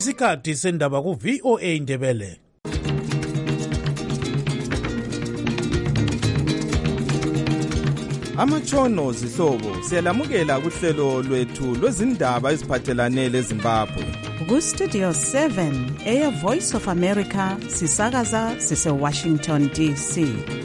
Isikhathi sendaba ku VOA Ndebele. Amatshono zihlobo siyalamukela kuhlelo lwethu lwezindaba eziphathelane leZimbabwe. Ku Studio 7 Air Voice of America sisakaza sise Washington DC.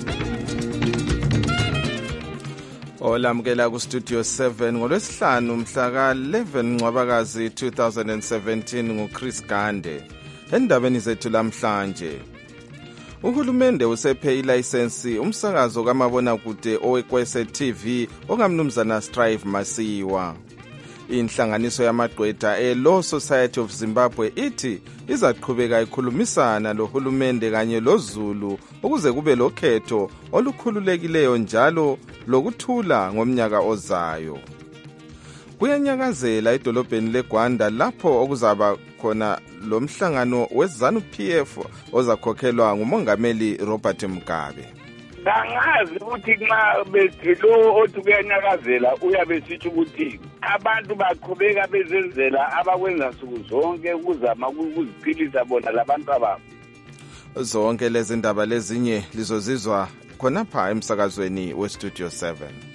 Olamukela ku Studio 7 ngolwesihlanu mhla ka 11 Ncwabakazi 2017 nguChris Gande. Endabeni zethu lamhlanje, uhulumende usephe ilayisensi umsakazo kamabonakude owekwese TV ongamnumzana Strive Masiyiwa. Inhlanganiso yamagqwetha eLaw Society of Zimbabwe ithi izaqhubeka ikhulumisana lohulumende kanye loZulu ukuze kube lokhetho olukhululekileyo njalo lokuthula ngomnyaka ozayo. Kuyanyakazela edolobheni leGwanda lapho okuzaba khona lo mhlangano weZANU-PF ozakhokhelwa ngumongameli Robert Mugabe. Angazi ukuthi nxa bethelo othi kuyanyakazela uyabe sithi ukuthi abantu baqhubeka bezenzela abakwenza nsuku zonke ukuzama ukuziphilisa bona labantu ababo. Zonke lezi ndaba lezinye lizozizwa khonapha emsakazweni weStudio 7.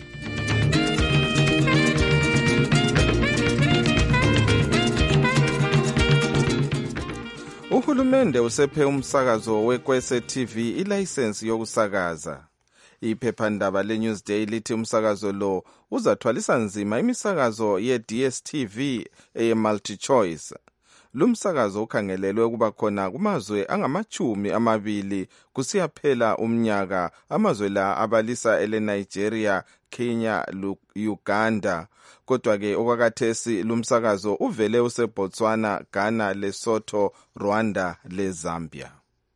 Uhulumende usephe umsakazo wekwese TV ilayisensi yokusakaza. Iphephandaba leNewsday lithi umsakazo lo uzathwalisa nzima imisakazo ye-DSTV eye-multi-choice. Lumsakazo ukhangelelwe ukuba khona kumazwe angama-20 kusiyaphela umnyaka. Amazwe la abalisa ele-Nigeria, Kenya, Uganda. Kodwa-ke okwakathesi lumsakazo uvele useBotswana, Ghana, Lesotho, Rwanda leZambia.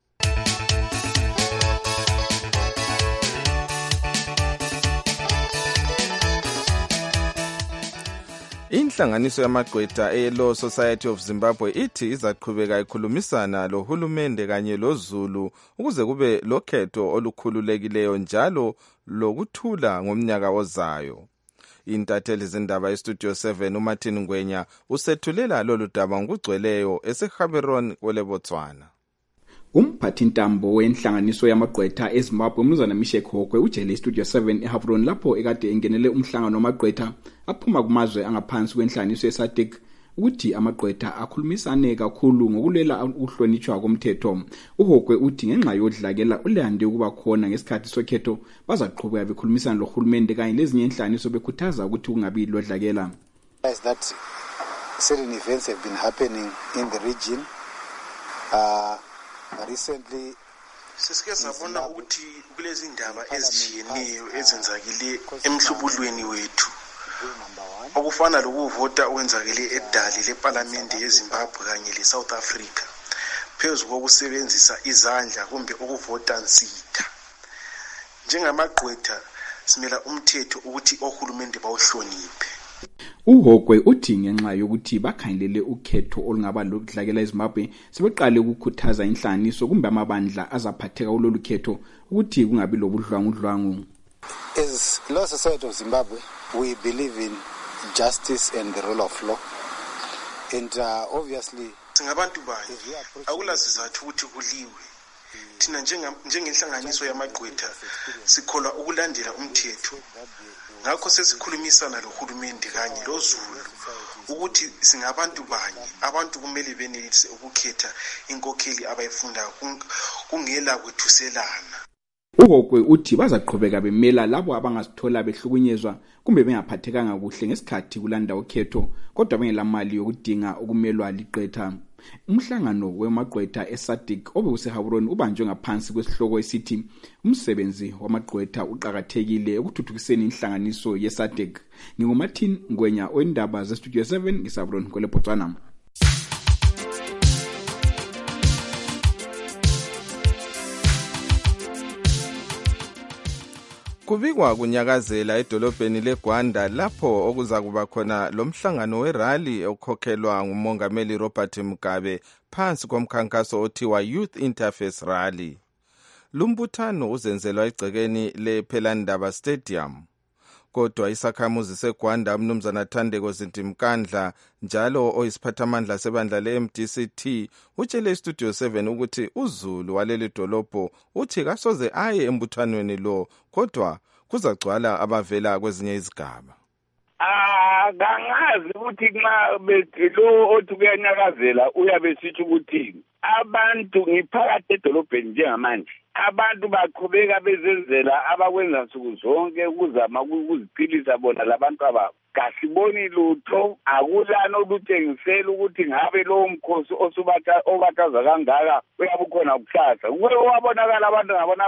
Inhlanganiso yamagqwetha eLaw Society of Zimbabwe ithi izaqhubeka ikhulumisana lohulumende kanye loZulu ukuze kube lokhetho olukhululekileyo njalo lokuthula ngomnyaka ozayo. Intatheli zindaba eStudio 7 uMartin Ngwenya usethulela lolu daba ngokugcweleyo eseGaborone kweleBotswana. Umphathintambo wenhlanganiso yamagqwetha eZimbabwe Mnumzana Mishek Hogwe ujele iStudio 7 eGaborone lapho ekade engenele umhlangano wamagqwetha aphuma kumazwe angaphansi kwenhlanganiso yeSADC ukuthi amagqwetha akhulumisane kakhulu ngokulela ukuhlonitshwa komthetho. Uhogwe uthi ngenxa yodlakela ulande ukuba khona ngesikhathi sokhetho bazaqhubeka bekhulumisana lohulumende kanye lezinye inhlanganiso bekhuthaza ukuthi kungabi lodlakela. That certain events have been happening in the region. Recently sisike sabona ukuthi kulezi ndaba ezitshiyeneyo ezenzakile emhlubulweni wethu okufana lokuvota okwenzakele edali leParliament yeZimbabwe kanye leSouth Africa phezu kokusebenzisa izandla kumbe ukuvota nsitha. Njengamagqwetha simela umthetho ukuthi ohulumende bawuhloniphe. Uhogwe uthi ngenxa yokuthi bakhangelele ukhetho olungaba lokudlakela eZimbabwe sebeqale ukukhuthaza inhlanganiso kumbe amabandla azaphatheka kulolu khetho ukuthi kungabi lobudlwangudlwangu. As Law Society of Zimbabwe, we believe in justice and the rule of law. And obviously singabantu bayo akulasizathu ukuthi kuliwe. Thina njengenhlanganiso yamagqwetha sikholwa ukulandela umthetho. Ngakho sesikhulumisana lohulumende kanye loZulu ukuthi singabantu banye abantu kumele benelise ukukhetha inkokheli abayifundayo kungela kwethuselana. Uhogwe uthi bazaqhubeka bemela labo abangasithola behlukunyezwa kumbe bengaphathekanga kuhle ngesikhathi kulanda ukhetho kodwa bengelamali yokudinga ukumelwa liqetha. Umhlangano wemagqwetha eSADC obewuseGaborone ubanjwe ngaphansi kwesihloko esithi umsebenzi wamagqwetha uqhakathekile ukuthuthukiseni inhlanganiso yeSADC. NginguMartin Ngwenya oindaba zeStudio 7 ngiSaborone kweleBotswana. Kubikwa kunyakazela edolobheni leGwanda lapho okuzakuba khona lo mhlangano werally okhokhelwa ngumongameli Robert Mugabe phansi komkhankaso othiwa Youth Interface Rally. Lumbuthano uzenzelwa egcekeni lePhelandaba Stadium. kodwa isakhamuzi seGwanda umnumzana Thandeko Zintimkandla njalo oyisiphathamandla sebandla le-MDCT utshele iStudio 7 ukuthi uZulu waleli dolobho uthi kasoze aye embuthanweni lo kodwa kuzagcwala abavela kwezinye izigaba. Kangazi ukuthi nxa bethi lo othi kuyanyakazela uyabe sithi ukuthi abantu ngiphakathi edolobheni njengamanje abantu baqhubeka bezenzela abakwenza nsuku zonke ukuzama ukuziphilisa bona labantu ababo. Kasiboni lutho akulana olutshengisela ukuthi ngabe lowo mkhosi obataza kangaka uyabukhona kusasa. Wabonakala abantu ngabona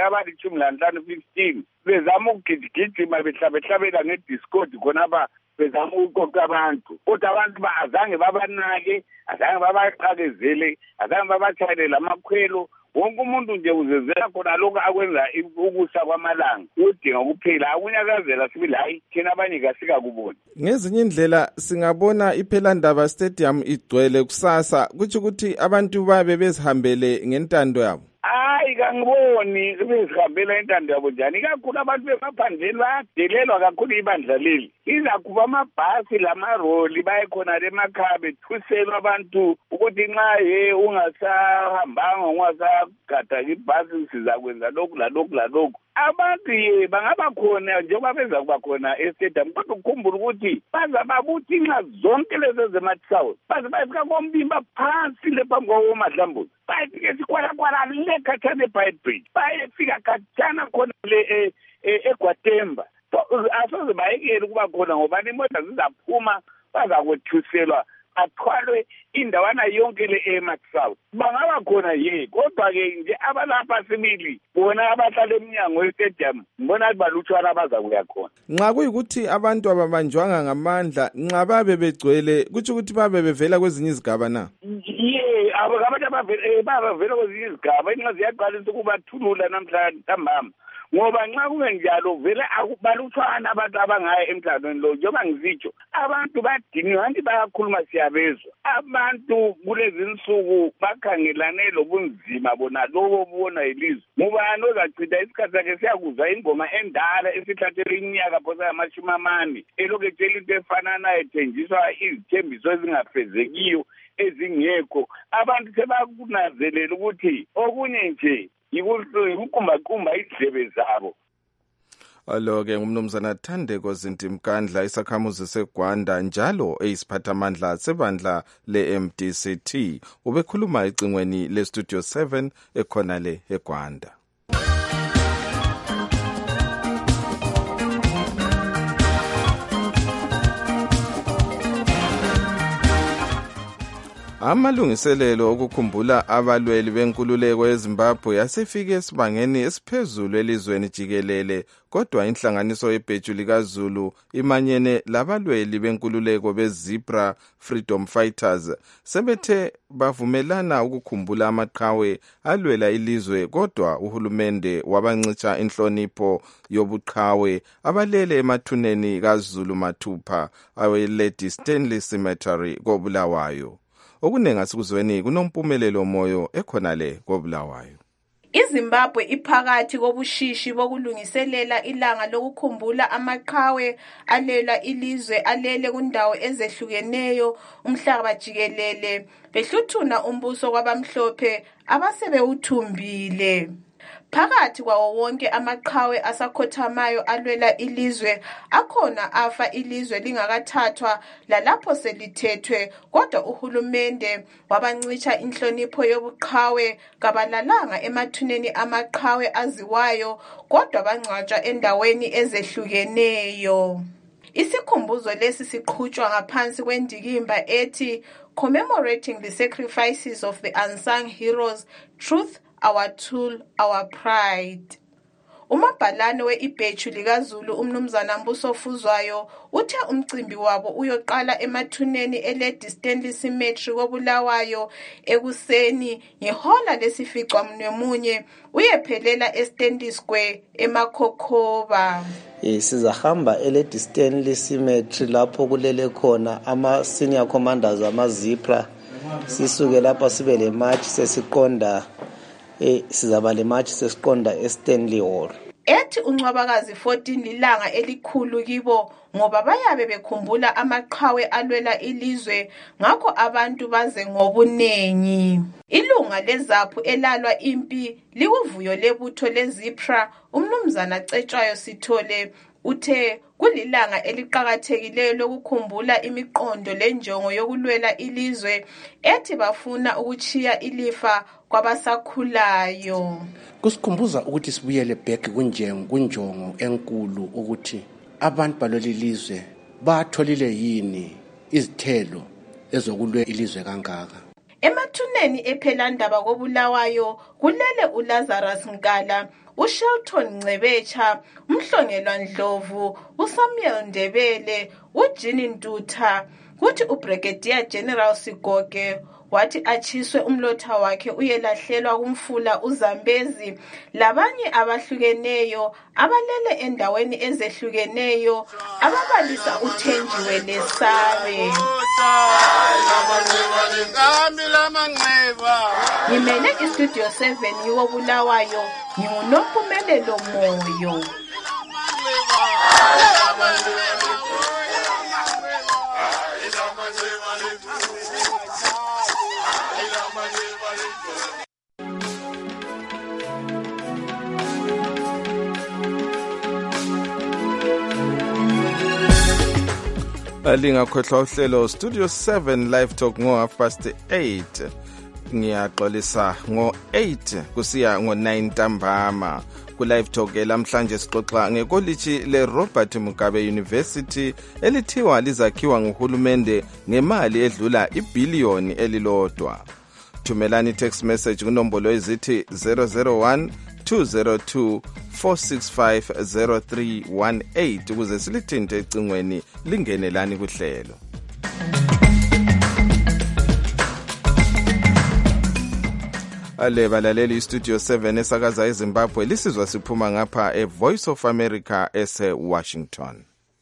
abali-15 bezama ukugijigijima behlabela ngediscord khonapha bezama ukuqoqa abantu kodwa abantu azange babanake, azange babaqakezele, azange babatshayele amakhwelo. Wonke umuntu nje uzenzela khona lokho akwenza ukusa kwamalanga udinga kuphela akunyakazela sibili hayi thina abanye kasikakuboni. Ngezinye indlela singabona iPhelandaba Stadium igcwele kusasa kuthi ukuthi abantu babe bezihambele ngentando yabo. Kangiboni bezihambela intando yabo njani kakhulu abantu bemaphandleni bayadelelwa kakhulu ibandla leli. Izakuba amabhasi lamaroli bayekhona emakhaya bethuselwa abantu ukuthi nxa ungasahambanga ungasagada ibhasi sizakwenza lokhu lalokhu. Abantu bangaba khona njengoba beza kuba khona estadium kodwa ukukhumbula ukuthi baza babuthi nxa zonke lezi zematshawu baze bayifika kombimba phansi lephambi kwawomadlambuzi bayefika esikwalakwala lekhathana eBite Bridge bayefika khathana khona le eGwatemba. Asoze bayekele ukuba khona ngoba imoto zizaphuma bazakwethuselwa athwalwe indawana yonke le eMatshawu. Bangaba khona kodwa-ke nje abalapha sibili bona abahlala eminyango yestadium mbona balutshwana abazakuya khona. Nxa kuyikuthi abantu ababanjwanga ngamandla nxa babe begcwele kuthi ukuthi babe bevela kwezinye izigaba na? Abantu bavela kwezinye izigaba inxa ziyaqalisa ukubathulula namhlanje ntambama ngoba nxa kungenjalo vele akubalutshwana abantu abangaya emhlanganweni lo njengoba ngizitsho abantu badiniwe kanti bayakhuluma siyabezwa. Abantu kulezi insuku bakhangelane lobunzima bona lobo bona ilizwe ngubani ozachitha isikhathi sakhe siyakuzwa ingoma endala esithathele iminyaka phosa yamashumi elokhu etshela into efananayo ethenjiswa izithembiso ezingafezekiyo ezingekho. Abantu sebakunazelela ukuthi okunye nje yikuqumba idlebe zabo. Alo-ke ngumnumzana Thandeko Zintimkandla isakhamuzi seGwanda njalo eyisiphathamandla sebandla le-MDCT ubekhuluma ecingweni leStudio 7 ekhona le eGwanda. Amalungiselelo okukhumbula abalweli benkululeko eZimbabwe yasefike esibangeni esiphezulu elizweni jikelele kodwa inhlanganiso yebheju likaZulu imanyene labalweli benkululeko beZebra Freedom Fighters sebethe bavumelana ukukhumbula amaqhawe alwela ilizwe kodwa uhulumende wabancitsha inhlonipho yobuqhawe abalele emathuneni kaZulu mathupha aweledi Stanley Cemetery koBulawayo. Okunenga sikuzweni kunompumulelo moyo ekhona le koBulawayo. iZimbabwe iphakathi kobushishi bokulungiselela ilanga lokukhumbula amaqhawe alela ilizwe alele kundawo ezehlukeneyo umhlaba jikelele behluthuna umbuso kwabamhlophe abasebewuthumbile. Phakathi kwawo wonke amaqhawe asakhothamayo alwela ilizwe akhona afa ilizwe lingakathathwa lalapho selithethwe kodwa uhulumende wabancitsha inhlonipho yobuqhawe kabalalanga emathuneni amaqhawe aziwayo kodwa bangcwatshwa endaweni ezehlukeneyo. Isikhumbuzo lesi siqhutshwa ngaphansi kwendikimba ethi Commemorating the Sacrifices of the Unsung Heroes, Truth, Our Tool, Our Pride. Umabhalane we-ibheju likaZulu umnumzana Mbuso Fuzwayo uthe umcimbi wabo uyoqala emathuneni eledi Stanley Cemetery koBulawayo ekuseni ngehola lesificamunwemunye uyephelela eStanley Square eMakhokhoba. Sizahamba eledi Stanley Cemetery lapho kulele khona ama-senior commanders amaZebra. Sisuke lapha sibe le march sesiqonda sizaba le march sesiqonda eStanley Hall. ethi uNcwabakazi 14 lilanga elikhulu kibo ngoba bayabe bekhumbula amaqhawe alwela ilizwe ngakho abantu baze ngobunengi. Ilunga lezaphu elalwa impi likuvuyo lebutho leZIPRA umnumzana Cetshwayo Sithole uthe kulilanga eliqhakathekileyo lokukhumbula imiqondo lenjongo yokulwela ilizwe ethi bafuna ukuchiya ilifa kwabasakhulayo. Kusikhumbuza ukuthi sibuyele back kunjongo enkulu ukuthi abantu balolu ilizwe batholile yini izithelo ezokulwe ilizwe kangaka. Emathuneni ephelandaba koBulawayo kulele uLazarus Nkala, uShelton Ncebetsha, uMhlongelwa Ndlovu, uSamuel Ndebele, uJean Ntutha, kuthi uBrigadier General Sigoge wathi achiswe umlotha wakhe uyelahlelwa kumfula uZambezi labanye abahlukeneyo abalele endaweni ezehlukeneyo ababalisa uThenjiwe Lesabe. Ngimele iStudio 7 yoBulawayo nginguNompumelelo Moyo. Lingakhohlwa uhlelo Studio 7 Live Talk ngo8:30 ngiyaxolisa ngo8 kusiya ngo9 ntambama. Ku Live Talk lamhlanje sixoxa ngekoliji leRobert Mugabe University elithiwa lizakhiwa nguhulumende ngemali edlula ibhiliyoni elilodwa. Thumelani text message kunombolo ezithi 001 202 4650318 ukuze silithinte ecingweni lingenelani kuhlelo. Balaleli iStudio 7 esakaza eZimbabwe lisizwa siphuma ngapha eVoice of America eWashington.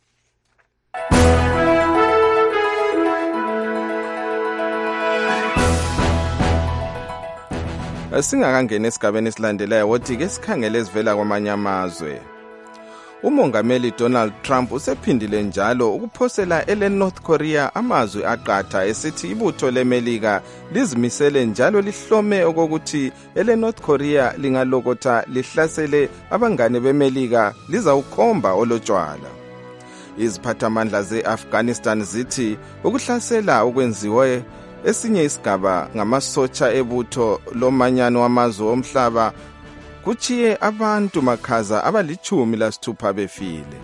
Singakangena esigabeni esilandelayo wothi ke sikhangele ezivela kwamanye amazwe. Umongameli Donald Trump usephindile njalo ukuphosela North Korea amazwi aqatha esithi ibutho leMelika lizimisele njalo lihlome okokuthi North Korea lingalokotha lihlasele abangane beMelika lizawukhomba olotshwala. Iziphathamandla ze-Afghanistan zithi ukuhlasela okwenziwe esinye isigaba ngamasotsha ebutho lomanyano wamazwe omhlaba kuchiye abantu makhaza abali-16 befile.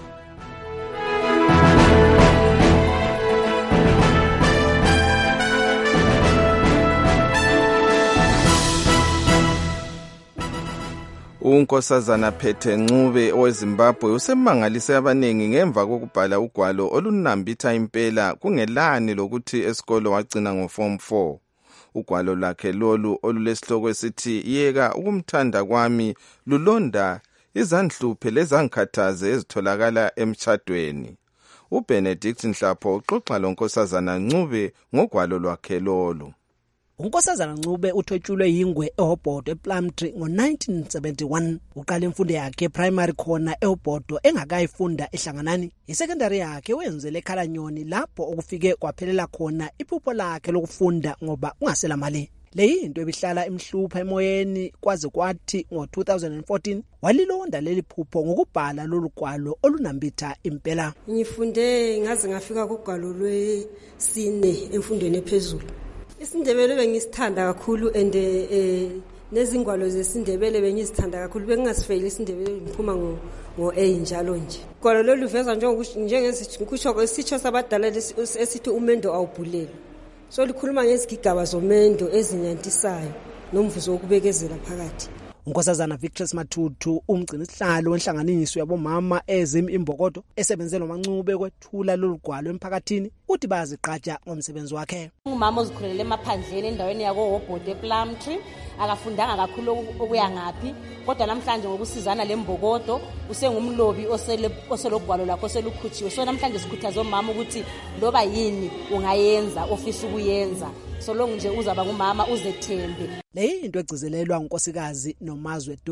uNkosazana Phethe Ncube oweZimbabwe usemangalise abanengi ngemva kokubhala ugwalo olunambitha impela kungelani lokuthi esikolo wagcina ngoform 4. Ugwalo lakhe lolu olulesihloko esithi yeka ukumthanda kwami lulonda izandhluphe lezangikhathaze ezitholakala emtshadweni. uBenedict Nhlapho uxoxa loNkosazana Ncube ngogwalo lwakhe lolu. uNkosazana Ncube uthwetshulwe yingwe eHobhodo ePlumtree ngo1971. Uqala imfundo yakhe primary khona eHobhodo engakayifunda eHlanganani. Isecondary yakhe wenzele eKhalanyoni lapho okufike kwaphelela khona iphupho lakhe lokufunda ngoba ungasela mali. Leyinto ebihlala emhlupha emoyeni kwaze kwathi ngo2014 walilonda leli phupho ngokubhala lolu gwalo olunambitha impela. Ngifunde ngaze ngafika kugwalo lwesine emfundweni ephezulu. IsiNdebele bengisithanda kakhulu nezingwalo zesiNdebele bengizithanda kakhulu bengingasifeyili isiNdebele ngiphuma ngo-A njalo nje. Ugwalo lolu luveza njengesitsho kwesitsho sabadala esithi umendo awubhulele. So likhuluma ngezigigaba zomendo ezinyantisayo nomvuzo wokubekezela phakathi. uNkosazana Victress Matutu umgcini sihlalo wenhlanganiso yabomama ezimimbokodo esebenzela uMancube kwethula lolugwalo emphakathini uthi baziqhatsha ngomsebenzi wakhe. Umama ozikhulele emaphandleni endaweni yako Hobhodo ePlumtree akafundanga kakhulu okuya ngapi kodwa namhlanje ngokusizana lembokodo usengumlobi oselogwalo lakho selukhutshiwe. So namhlanje sikhuthaza omama ukuthi loba yini ungayenza ofisa ukuyenza so long nje uzaba ngumama uzethembe. Le into egcizelelwa uNkosikazi Nomazwe Dube.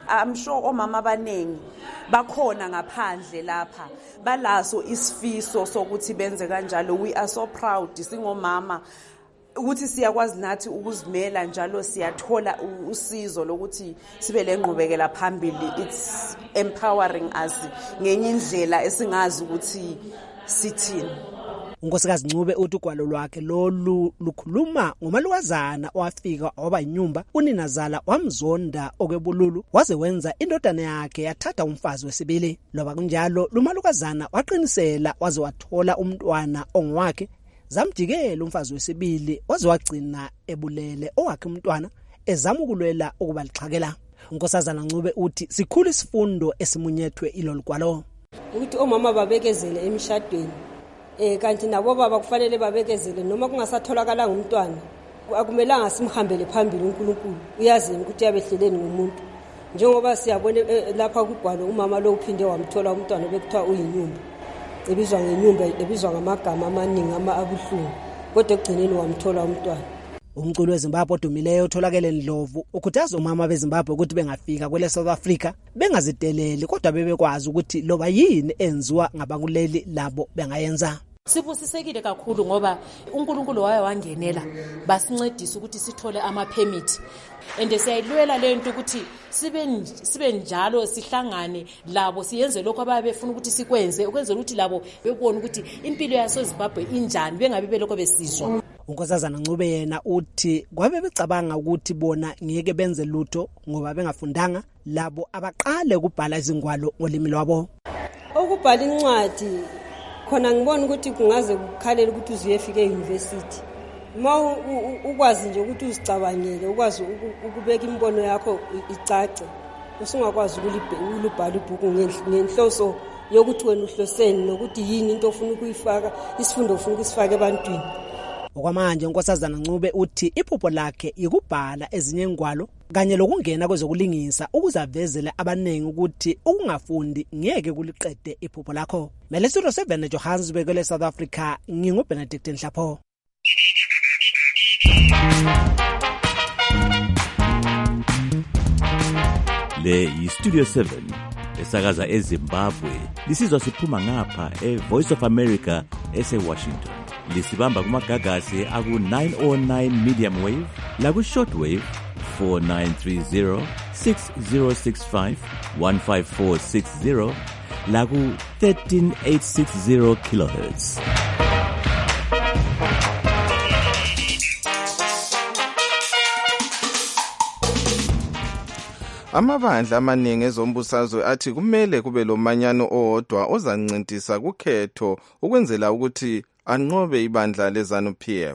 I'm sure omama abanengi bakhona ngaphandle lapha balaso isifiso sokuthi benze kanjalo. We are so proud singomama ukuthi siyakwazi nathi ukuzimela njalo siyathola usizo lokuthi sibe lenqubekela phambili. It's empowering us ngenye indlela esingazi ukuthi sithini. unkosikazi Ncube uthi ugwalo lwakhe lolu lukhuluma ngomalukazana owafika waba inyumba uninazala wamzonda okwebululu waze wenza indodana yakhe yathatha umfazi wesibili. Loba kunjalo lumalukazana waqinisela waze wathola umntwana ongowakhe zamjikela umfazi wesibili waze wagcina ebulele owakhe umntwana ezama ukulwela ukuba lixhakela. unkosazana Ncube uthi sikhulu isifundo esimunyethwe ilolugwalo ukuthi omama babekezele emshadweni kanti nabo baba kufanele babekezele noma kungasatholakala ngumntwana akumelanga simhambele phambili uNkulunkulu uyazi ukuthi yabehleleni ngomuntu njengoba siyabona lapha kugwalo umama lo uphinde wamthola umntwana bekuthiwa uyinyumba ebizwa ngenyumba ebizwa ngamagama amaningi abuhlungu kodwa ekugcineni wamthola umntwana. Umculo weZimbabwe odumileyo utholakele Ndlovu ukhuthaza omama beZimbabwe ukuthi bengafika kwele South Africa bengazideleli kodwa bebekwazi ukuthi loba yini enziwa ngabakuleli labo bengayenza. Sibusisekile kakhulu ngoba uNkulunkulu waye wangenela basincedisa ukuthi sithole ama permit and siyayilwela lento ukuthi sibe njalo sihlangane labo siyenze lokho ababefuna ukuthi sikwenze ukwenzela ukuthi labo bebone ukuthi impilo yaseZimbabwe injani bengabe belokho besizwa. unkosazana Ncube yena uthi kwabe becabanga ukuthi bona ngeke benze lutho ngoba bengafundanga labo abaqale ukubhala izingwalo ngolimi lwabo. Ukubhala incwadi khona ngibona ukuthi kungaze kukhalela ukuthi uzuyefika euniversity. Ma ukwazi nje ukuthi uzicabangele ukwazi ukubeka imbono yakho icace usungakwazi ukulibhala ibhuku ngenhloso yokuthi wena uhloseni nokuthi yini into ofuna ukuyifaka isifundo ofuna ukusifaka ebantwini. Okwamanje unkosazana Ncube uthi iphupho lakhe ikubhala ezinye ingwalo kanye lokungena kwezokulingisa ukuze avezele abanengi ukuthi ukungafundi ngeke kuliqede iphupho lakho. Melesiro 7 Johannesburg le South Africa nginguBenedict Nhlapho. Le yi-Studio 7 esakaza eZimbabwe lisizwa siphuma ngapha eVoice of America ese-Washington. Lisibamba kumagagasi aku-909 medium wave laku-shortwave 4930 6065 15460 laku-13860 kilohertz. Amabandla amaningi ezombusazwe athi kumele kube lomanyano owodwa ozancintisa kukhetho ukwenzela ukuthi anqobe ibandla leZANU-PF.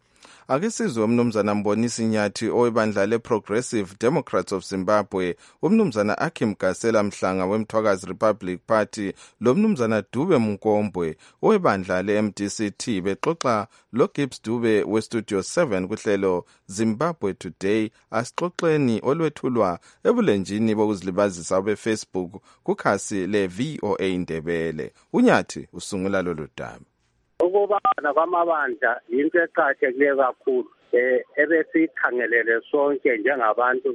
Ake sizwe umnumzana Mbonisi Nyathi owebandla leProgressive Democrats of Zimbabwe, umnumzana Akim Gasela Mhlanga weMthwakazi Republic Party lomnumzana Dube Mnkombwe owebandla leMDC-T bexoxa loGibbs Dube weStudio 7 kuhlelo Zimbabwe Today asixoxeni olwethulwa ebulenjini bokuzilibazisa beFacebook kukhasi leVOA Ndebele. uNyathi usungula lolu daba. Ukubana kwamabandla into eqakathekileyo kakhulu ebesikhangelele sonke njengabantu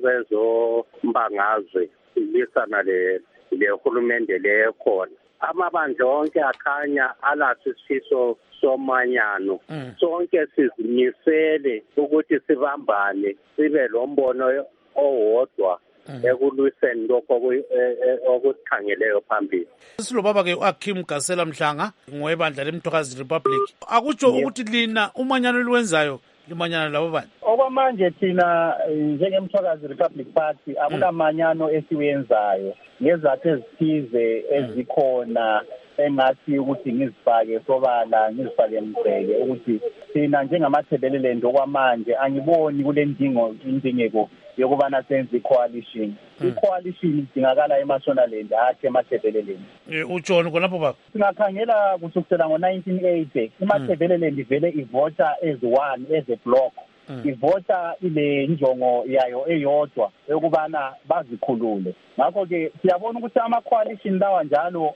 bezombangazwe lisana lehulumende lekhona. Amabandla onke akhanya alaso isifiso somanyano. Sonke sizimisele ukuthi sibambane sibe lombono owodwa ekulwiseni lokho okusikhangeleyo phambili. Silobaba ke uAkim Gasela Mhlanga ngowebandla leMthwakazi Republic. Akutsho ukuthi lina umanyano lwenzayo limanyana labo bani? Okwamanje thina njengeMthwakazi Republic Party akunamanyano esiwenzayo ngezathu ezithize ezikhona engathi ukuthi ngizifake sobala ngizifake Mgceke ukuthi thina njengamathebelelendo okwamanje angiboni kule indingeko yokubana senze i-coalition. I-coalition idingakala eMashonaland hathi emathebeleleni. Utshoni khonapho baba? Singakhangela kusukela ngo-1980 imathebelelend ivele ivota as one as a block. Ivota ile njongo yayo eyodwa yokubana bazikhulule. Ngakho-ke siyabona ukuthi ama-coalition lawa njalo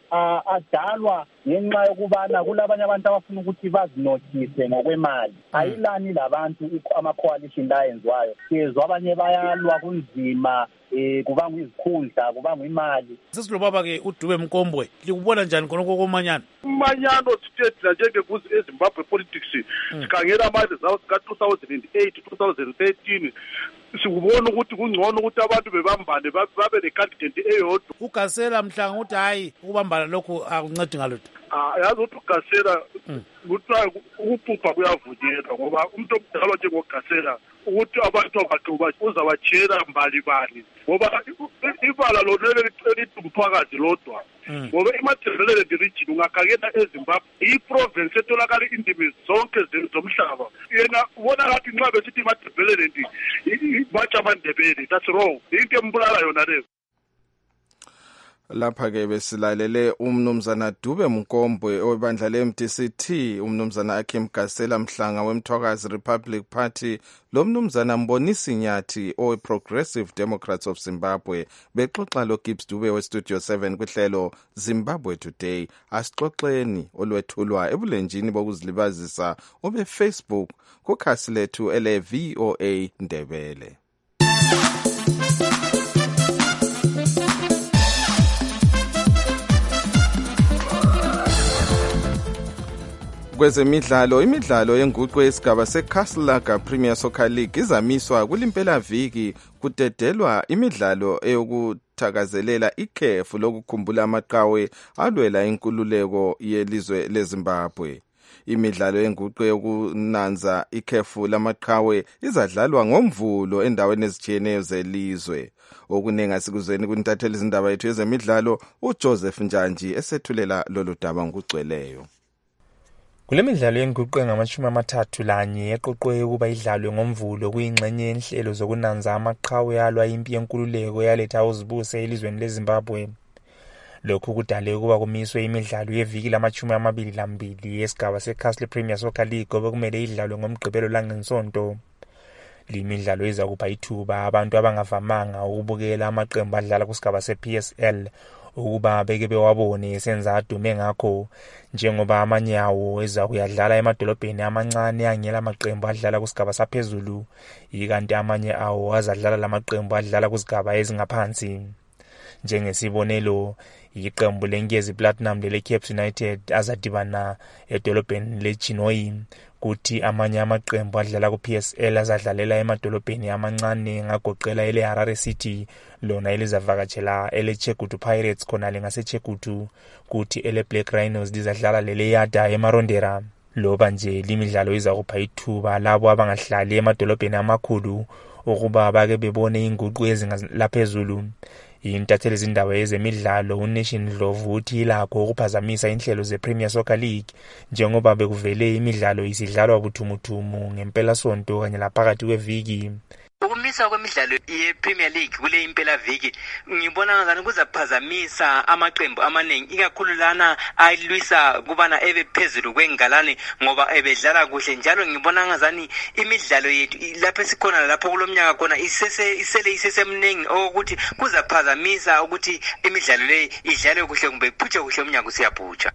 adalwa ngenxa yokubana kulabanye abantu abafuna ukuthi bazinothise ngokwemali. Ayilani labantu ama-coalition la yenziwayo. Siyezwa abanye bayalwa kunzima kubanga izikhundla kubanga imali. Sesilobaba-ke uDube Mkombwe, likubona njani khonokho komanyano? Umanyano sithetha njengekuzi eZimbabwe politics sikhangela amandla zawo sika-2008 2013 sikubona ukuthi kungcono ukuthi abantu bebambane babe necandidate eyodwa. uGasela Mhlanga uthi hayi ukubambana lokho akuncedi ngalutho. Yazi ukuthi uGasela kuthiwa ukuphupha kuyavunyelwa ngoba umuntu omdala njengoGasela ukuthi abantu abaqoba uzawatshela mbali ngoba ibala lona elithi umphakathi lodwa ngoba iMatabeleland region ungakhangela eZimbabwe iprovince etholakala indimi zonke zomhlaba yena ubona ngathi nxa besithi iMatabeleland batsha amaNdebele. That's wrong. Into embulala yona leyo. Lapha-ke besilalele umnumzana Dube Mkombwe webandla le-MDCT, umnumzana Akim Gasela Mhlanga weMthwakazi Republic Party, lo mnumzana Mbonisi Nyathi owe-Progressive Democrats of Zimbabwe bexoxa lo Gibbs Dube we-Studio 7 kwihlelo Zimbabwe Today. Asixoxeni olwethulwa ebulenjini bokuzilibazisa obe-Facebook kukhasi lethu ele-VOA Ndebele. Kwezemidlalo, imidlalo yenguqu yesigaba seCastle Premier Soccer League izamiswa kulimpela viki kudedelwa imidlalo eyokuthakazelela ikhefu lokukhumbula amaqhawe alwela inkululeko yelizwe leZimbabwe. Imidlalo yenguqu yokunanza ikhefu lamaqhawe izadlalwa ngoMvulo endaweni ezitshiyeneyo zelizwe. Okunenga sikuzweni kuntatheli izindaba yethu yezemidlalo uJoseph Njanji esethulela lolu daba ngokugcweleyo. Kule midlalo yenguqu engama-31 eqoqwe ukuba idlalwe ngoMvulo kuyingxenye yenhlelo zokunanza amaqhawe alwa impi yenkululeko yaletha uzibuse elizweni leZimbabwe. Lokhu kudale ukuba kumiswe imidlalo yeviki lama-22 yesigaba seCastle Premier Soccer League obekumele idlalwe ngoMgqibelo langeNsonto. Le midlalo iza kupha ithuba abantu abangavamanga ukubukela amaqembu adlala kusigaba sePSL ukuba beke bewabone esenza adume ngakho, njengoba amanye awo eza kuyadlala emadolobheni amancane angela amaqembu adlala kusigaba saphezulu, ikanti amanye awo azadlala lamaqembu adlala kusigaba ezingaphansi. Njengesibonelo, iqembu leNkezi Platinum lele-Cape United azadibana edolobheni leChinhoyi, kuthi amanye amaqembu adlala ku-PSL azadlalela emadolobheni amancane ngagoqela ele-Harare City lona elizavakatshela ele-Chegutu Pirates khonale ngaseChegutu, kuthi ele-Black Rhinos lizadlala lele-Yada eMarondera. Loba nje limidlalo iza kupha ithuba labo abangahlali emadolobheni amakhulu ukuba bake bebone inguqu ezingalaphezulu. Intatheli izindaba yezemidlalo uNation Dlovu uthi ilakho ukuphazamisa inhlelo zePremier Soccer League njengoba bekuvele imidlalo isidlalwa buthumuthumu ngempela sonto kanye laphakathi kweviki. Ukumisa kwemidlalo yePremier League kule impela viki ngibona ngazani kuzaphazamisa amaqembu amaningi ikakhulu lana ayilwisa kubana ebe phezulu kwengalane ngoba ebedlala kuhle, njalo ngibona ngazani imidlalo yethu lapho esikhona lapho kulomnyaka khona isesemningi ukuthi kuzaphazamisa ukuthi imidlalo le idlale kuhle kumbe iphutshe kuhle umnyaka usiyaphutsha.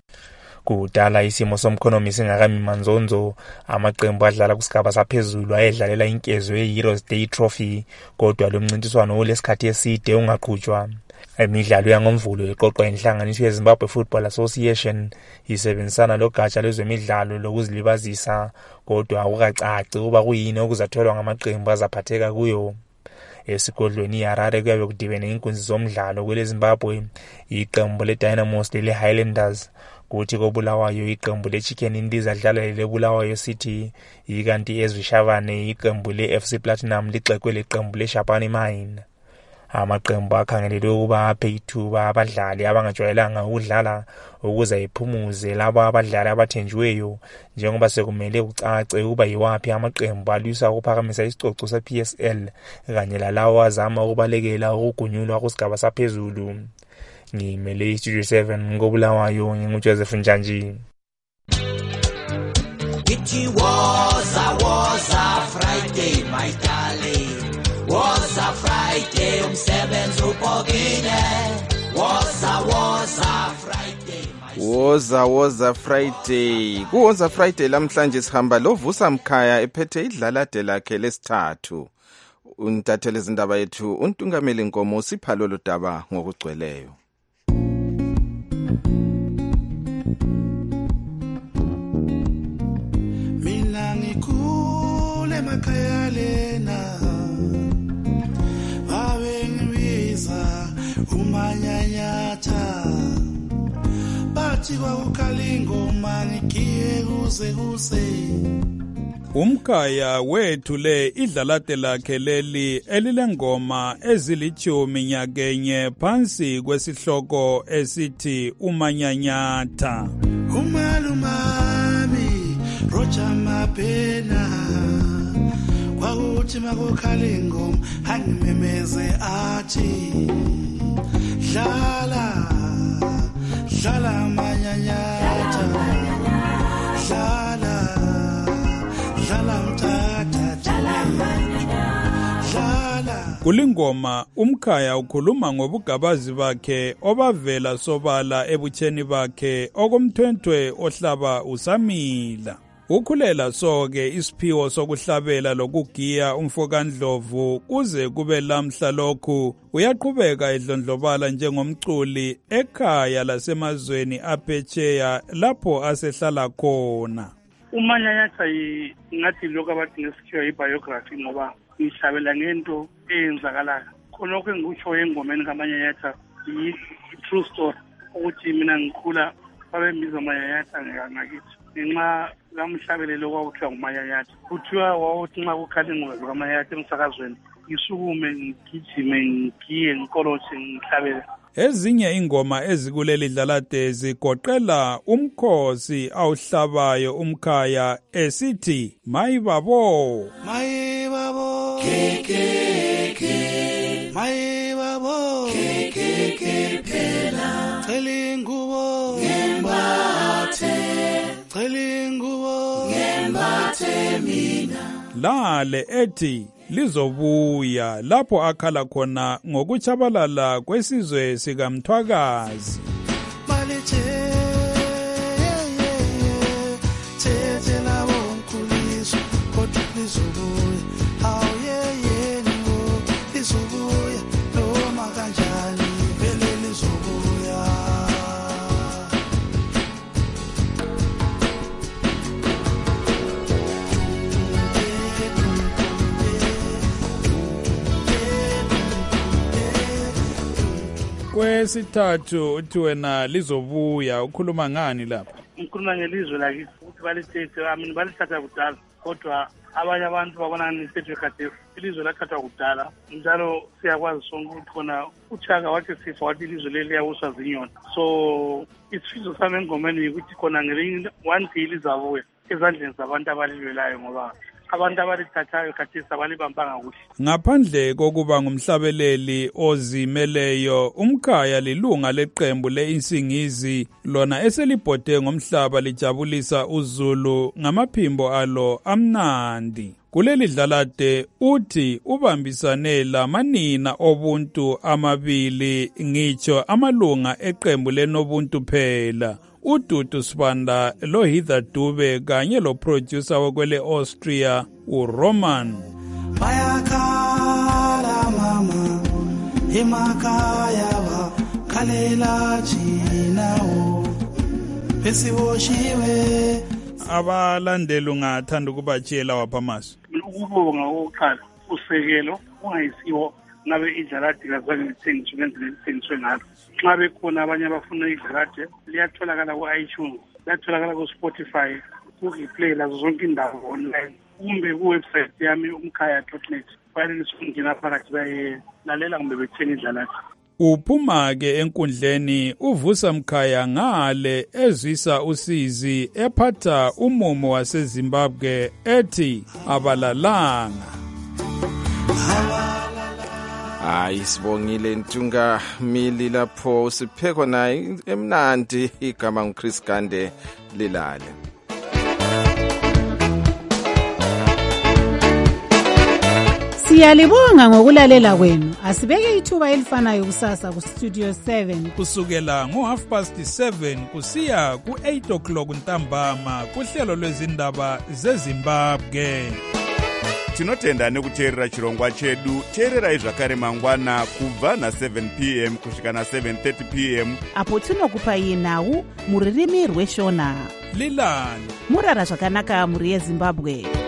Kudala isimo somkhonomi singakami manzonzo, amaqembu adlala kusigaba saphezulu ayedlalela inkezo ye-Heroes Day Trophy, kodwa lo mncintiswano olesikhathi eside ungaqhutshwa. Imidlalo yangoMvulo iqoqwa inhlanganiso yeZimbabwe Football Association isebenzisana logatsha lwezemidlalo lokuzilibazisa, kodwa akukacaci ukuba kuyini okuzatholwa ngamaqembu azaphatheka kuyo. Esigodlweni iHarare kuyabe kudibene inkunzi zomdlalo kweleZimbabwe, iqembu leDynamos lele-Highlanders, kuthi koBulawayo iqembu leChicken Indies adlala leBulawayo City, ikanti eZwishavane iqembu le-FC Platinum lixekwe leqembu leShapane Mine. Amaqembu akhangelelwe ukuba aphe ithuba abadlali abangajwayelanga ukudlala ukuze iphumuze labo abadlali abathenjiweyo, njengoba sekumele kucace ukuba yiwaphi amaqembu alwisa ukuphakamisa isicoco se-PSL kanye lalawo azama ukubalekela ukugunyulwa kusigaba saphezulu. Ngimele iStudio 7 ngoBulawayo nginguJoseph Njanji. It was a Friday, my darling. Was a Friday, umsebenzi ubhokile. Was a Friday. Was a Friday. Was a Friday lamhlanje sihamba lovusa Mkhaya ephethe idlalade lakhe lesithathu. untathele izindaba yethu uNtungameli Nkomo usipha lolu daba ngokugcweleyo. Mina ngikhule emakhaya lena babengibiza umanyanyatha bathi kwakukhalingoma ngigiye kuze Umkhaya wethu le idlalate lakhe leli elilengoma ezilithumi nyakenye phansi kwesihloko esithi umanyanyatha. Umalumami Roger Mapena kwakuthi makukhalingoma angimemeze athi dlala manyanyatha dlala Kulingoma umkhaya ukhuluma ngobugabazi bakhe obavela sobala ebutsheni bakhe okomthwentwe ohlaba usamila. Ukhulela soke isiphiwo sokuhlabela lokugiya umfokandlovu kuze kube lamhla lokhu uyaqhubeka edlondlobala njengomculi ekhaya lasemazweni aphetsheya lapho asehlala khona. Umanyanyatha ngathi lokho abathi ngesikhiwa i-biography ngoba ngihlabela ngento eyenzakalayo. Khonokho engikutsho engomeni kaManyanyatha i-true story ukuthi mina ngikhula babembiza uManyanyatha ngakithi. Ngenxa kamhlabelelo kwakuthiwa nguManyanyatha. Kuthiwa wawuthi nxa kukhala ingoma kaManyanyatha emsakazweni ngisukume ngigijime ngigiye ngikolothe ngihlabele. Ezinye ingoma ezikuleli dlalade zigoqela umkhosi awuhlabayo umkhaya esithi mayibabo kekeke mayibabo kekeke phela celingubo ngembathe mina lale ethi lizobuya lapho akhala khona ngokuchabalala kwesizwe sikaMthwakazi. Kwesithathu uthi wena lizobuya ukhuluma ngani lapha? Ngikhuluma ngelizwe lakithi ukuthi balithethe balithatha kudala kodwa abanye abantu babona ngisethwe khathesi ilizwe lathathwa kudala njalo siyakwazi sonke ukuthi khona uChaka wathi sifa wathi ilizwe leli liyawuswa zinyoni. So isifiso sami engomeni ukuthi khona ngelinye one day lizabuya ezandleni zabantu abalilwelayo ngoba abantu abalithathayo khathesi abalibambanga kuhle. Ngaphandle kokuba ngumhlabeleli ozimeleyo umkhaya lilunga leqembu leinsingizi lona eselibhode ngomhlaba lijabulisa uZulu ngamaphimbo alo amnandi. Kuleli dlalade uthi ubambisane lamanina obuntu amabili ngitsho amalunga eqembu lenobuntu phela. uDudu Sibanda loHitha Dube kanye loproducer wokwele Austria uRoman. Bayakhala mama emakhaya bakhalela jinawo besiboshiwe. Abalandeli ungathanda ukubatshela waphamaso. Ukubonga oqala usekelo ungayisiwo ngabe idlalade kazange lithengiswe ngendlela lithengiswe ngalo. Nxa bekhona abanye abafuna idlalade liyatholakala ku-iTunes, liyatholakala ku-Spotify, ku-Replay lazo zonke indawo online kumbe ku-website yami umkhaya.net. Fanele singena phakathi bayelalela kumbe bethenga idlalade. Uphuma-ke enkundleni uvusa Mkhaya ngale ezwisa usizi ephatha umumo waseZimbabwe ethi abalalanga. Hayi sibongile Ntungameli lapho siphekwa naye emnandi igama nguChris Gande lilale. Siyalibonga ngokulalela kwenu. Asibeke ithuba elifanayo kusasa ku Studio 7 kusukela ngo7:30 kusiya ku8 o'clock ntambama kuhlelo lwezindaba zeZimbabwe. tinotenda nekuteerera chirongwa chedu. Teererai zvakare mangwana kubva na7 p.m. kusvika na7:30 p.m. apo tinokupai nhau muririmi rweshona. Lilani murara zvakanaka muri yeZimbabwe.